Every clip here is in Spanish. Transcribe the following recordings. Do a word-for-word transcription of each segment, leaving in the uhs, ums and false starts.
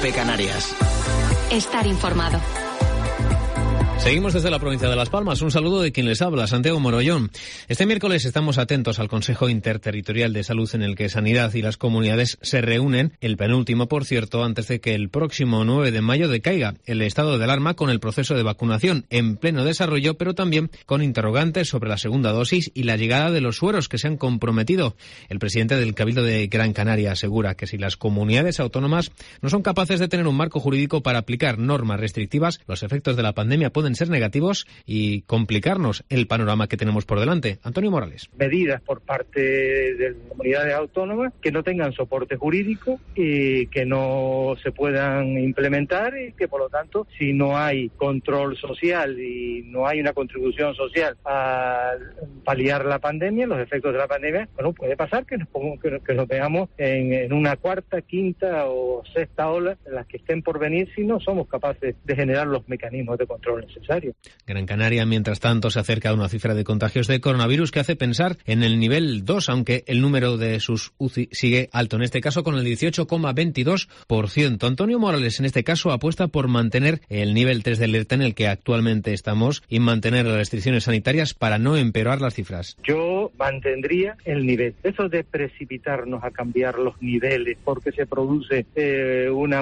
Cope Canarias. Estar informado. Seguimos desde la provincia de Las Palmas. Un saludo de quien les habla, Santiago Morollón. Este miércoles estamos atentos al Consejo Interterritorial de Salud en el que Sanidad y las comunidades se reúnen, el penúltimo, por cierto, antes de que el próximo nueve de mayo decaiga el estado de alarma con el proceso de vacunación en pleno desarrollo, pero también con interrogantes sobre la segunda dosis y la llegada de los sueros que se han comprometido. El presidente del Cabildo de Gran Canaria asegura que si las comunidades autónomas no son capaces de tener un marco jurídico para aplicar normas restrictivas, los efectos de la pandemia pueden ser negativos y complicarnos el panorama que tenemos por delante. Antonio Morales. Medidas por parte de las comunidades autónomas que no tengan soporte jurídico y que no se puedan implementar y que, por lo tanto, si no hay control social y no hay una contribución social a paliar la pandemia, los efectos de la pandemia, bueno, puede pasar que nos, que nos, que nos veamos en, en una cuarta, quinta o sexta ola en las que estén por venir si no somos capaces de generar los mecanismos de control necesarios. Gran Canaria, mientras tanto, se acerca a una cifra de contagios de coronavirus que hace pensar en el nivel dos, aunque el número de sus U C I sigue alto, en este caso con el dieciocho coma veintidós por ciento. Antonio Morales, en este caso, apuesta por mantener el nivel tres de alerta en el que actualmente estamos y mantener las restricciones sanitarias para no empeorar las cifras. Yo mantendría el nivel. Eso de precipitarnos a cambiar los niveles porque se produce eh, una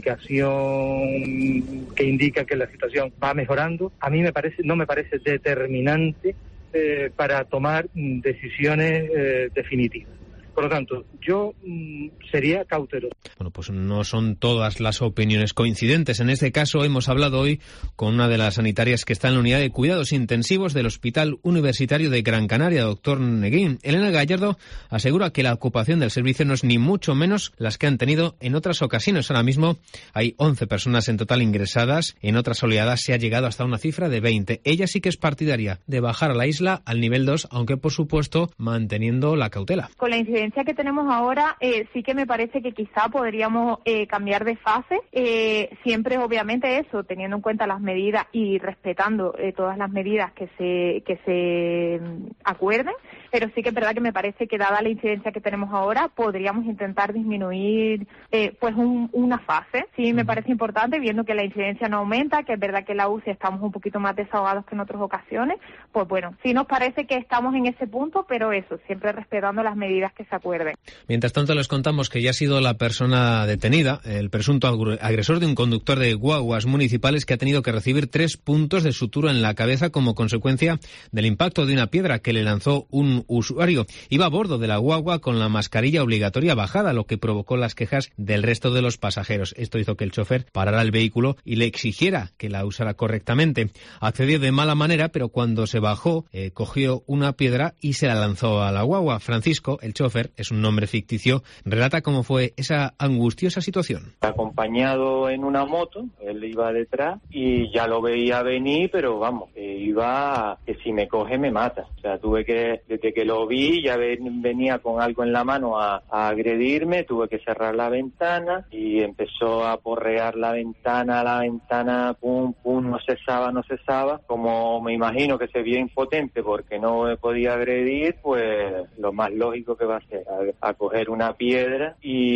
modificación que indica que la situación va mejorando, a mí me parece, no me parece determinante eh, para tomar decisiones eh, definitivas. Por lo tanto, yo mmm, sería cauteloso. Bueno, pues no son todas las opiniones coincidentes. En este caso hemos hablado hoy con una de las sanitarias que está en la unidad de cuidados intensivos del Hospital Universitario de Gran Canaria, doctor Neguín. Elena Gallardo asegura que la ocupación del servicio no es ni mucho menos las que han tenido en otras ocasiones. Ahora mismo hay once personas en total ingresadas. En otras oleadas se ha llegado hasta una cifra de veinte. Ella sí que es partidaria de bajar a la isla al nivel dos, aunque por supuesto manteniendo la cautela. Con la incidencia que tenemos ahora, eh, sí que me parece que quizá podríamos eh, cambiar de fase, eh, siempre obviamente eso, teniendo en cuenta las medidas y respetando eh, todas las medidas que se que se um, acuerden, pero sí que es verdad que me parece que dada la incidencia que tenemos ahora, podríamos intentar disminuir eh, pues un, una fase. Sí me parece importante, viendo que la incidencia no aumenta, que es verdad que en la U C I estamos un poquito más desahogados que en otras ocasiones, pues bueno, sí nos parece que estamos en ese punto, pero eso, siempre respetando las medidas que se acuerden. Mientras tanto, les contamos que ya ha sido la persona detenida, el presunto agresor de un conductor de guaguas municipales que ha tenido que recibir tres puntos de sutura en la cabeza como consecuencia del impacto de una piedra que le lanzó un usuario. Iba a bordo de la guagua con la mascarilla obligatoria bajada, lo que provocó las quejas del resto de los pasajeros. Esto hizo que el chofer parara el vehículo y le exigiera que la usara correctamente. Accedió de mala manera, pero cuando se bajó, eh, cogió una piedra y se la lanzó a la guagua. Francisco, el chofer, es un nombre ficticio, relata cómo fue esa angustiosa situación. Acompañado en una moto, él iba detrás y ya lo veía venir, pero vamos, iba que si me coge me mata. O sea, tuve que, desde que lo vi, ya venía con algo en la mano a, a agredirme, tuve que cerrar la ventana y empezó a porrear la ventana, la ventana, pum, pum, no cesaba, no cesaba. Como me imagino que se vio impotente porque no me podía agredir, pues lo más lógico que va a ser a, a coger una piedra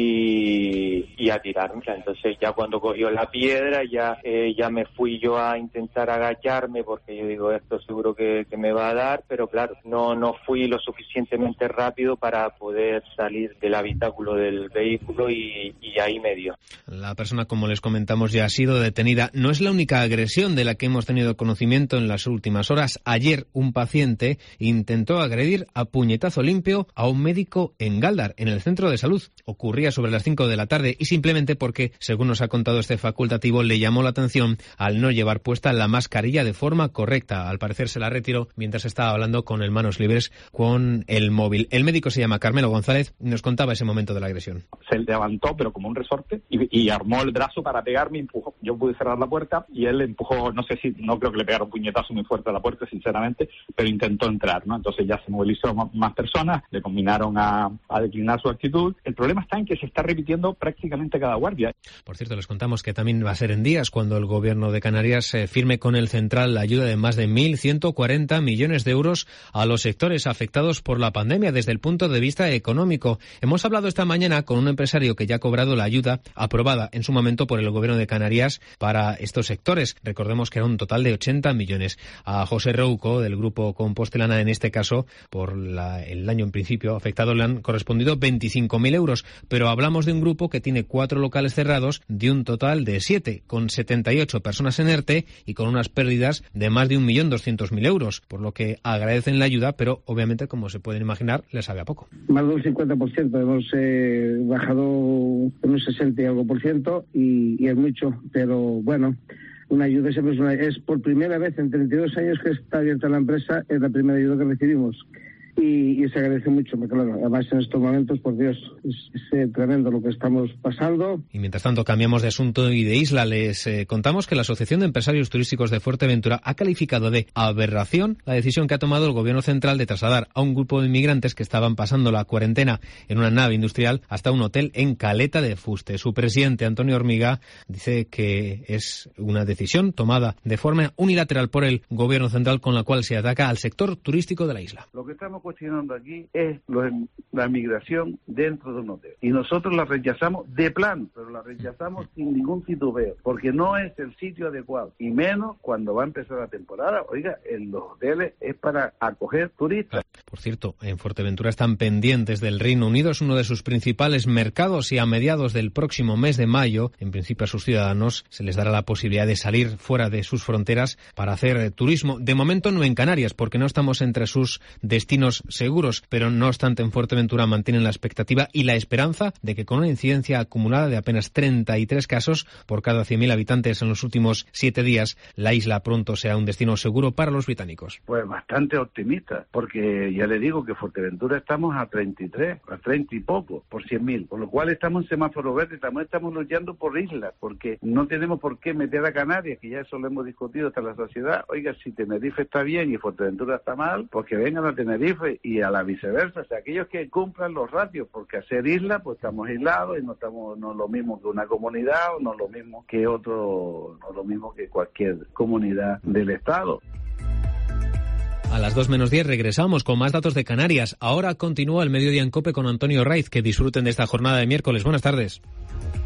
y, y a tirarme. Entonces ya cuando cogió la piedra ya eh, ya me fui yo a intentar agacharme porque yo digo esto seguro que, que me va a dar, pero claro, no no fui lo suficientemente rápido para poder salir del habitáculo del vehículo y, y ahí me dio. La persona, como les comentamos, ya ha sido detenida. No es la única agresión de la que hemos tenido conocimiento en las últimas horas. Ayer un paciente intentó agredir a puñetazo limpio a un médico en Galdar, en el centro de salud. Ocurría sobre las cinco de la tarde y simplemente porque, según nos ha contado este facultativo, le llamó la atención al no llevar puesta la mascarilla de forma correcta. Al parecer se la retiró mientras estaba hablando con el manos libres con el móvil. El médico se llama Carmelo González y nos contaba ese momento de la agresión. Se levantó, pero como un resorte, y, y armó el brazo para pegarme, empujó. Yo pude cerrar la puerta y él empujó, no sé si, no creo que le pegara un puñetazo muy fuerte a la puerta, sinceramente, pero intentó entrar, ¿no? Entonces ya se movilizó más personas, le combinaron a, a declinar su actitud. El problema está en que se está repitiendo prácticamente cada guardia. Por cierto, les contamos que también va a ser en días cuando el gobierno de Canarias eh, firme con el Central la ayuda de más de mil ciento cuarenta millones de euros a los sectores afectados afectados por la pandemia desde el punto de vista económico. Hemos hablado esta mañana con un empresario que ya ha cobrado la ayuda aprobada en su momento por el Gobierno de Canarias para estos sectores. Recordemos que era un total de ochenta millones. A José Rouco, del grupo Compostelana, en este caso, por la, el año en principio afectado, le han correspondido veinticinco mil euros. Pero hablamos de un grupo que tiene cuatro locales cerrados de un total de siete, con setenta y ocho personas en ERTE y con unas pérdidas de más de un millón doscientos mil euros, por lo que agradecen la ayuda, pero obviamente, como se pueden imaginar, les sabe a poco. Más de un cincuenta por ciento, hemos eh, bajado en un sesenta y algo por ciento y, y es mucho, pero bueno, una ayuda siempre es, una, es por primera vez en treinta y dos años que está abierta la empresa, es la primera ayuda que recibimos. Y, y se agradece mucho, porque claro, además en estos momentos, por Dios, es, es eh, tremendo lo que estamos pasando. Y mientras tanto cambiamos de asunto y de isla. Les eh, contamos que la Asociación de Empresarios Turísticos de Fuerteventura ha calificado de aberración la decisión que ha tomado el Gobierno central de trasladar a un grupo de inmigrantes que estaban pasando la cuarentena en una nave industrial hasta un hotel en Caleta de Fuste. Su presidente, Antonio Hormiga, dice que es una decisión tomada de forma unilateral por el Gobierno central, con la cual se ataca al sector turístico de la isla. Lo que estamos cuestionando aquí es lo, la migración dentro de un hotel. Y nosotros la rechazamos de plan, pero la rechazamos sin ningún titubeo, porque no es el sitio adecuado. Y menos cuando va a empezar la temporada. Oiga, en los hoteles es para acoger turistas. Por cierto, en Fuerteventura están pendientes del Reino Unido, es uno de sus principales mercados, y a mediados del próximo mes de mayo, en principio a sus ciudadanos se les dará la posibilidad de salir fuera de sus fronteras para hacer turismo. De momento no en Canarias, porque no estamos entre sus destinos seguros, pero no obstante en Fuerteventura mantienen la expectativa y la esperanza de que con una incidencia acumulada de apenas treinta y tres casos por cada cien mil habitantes en los últimos siete días, la isla pronto sea un destino seguro para los británicos. Pues bastante optimista, porque ya le digo que Fuerteventura estamos a treinta y tres, a treinta y poco por cien mil, por lo cual estamos en semáforo verde, también estamos luchando por islas, porque no tenemos por qué meter a Canarias, que ya eso lo hemos discutido hasta la saciedad. Oiga, si Tenerife está bien y Fuerteventura está mal, pues que vengan a Tenerife, y a la viceversa, o sea, aquellos que cumplan los ratios, porque hacer isla, pues estamos aislados y no estamos, no es lo mismo que una comunidad, o no es lo mismo que otro, no es lo mismo que cualquier comunidad del Estado. A las dos menos diez regresamos con más datos de Canarias. Ahora continúa el Mediodía en COPE con Antonio Raiz. Que disfruten de esta jornada de miércoles. Buenas tardes.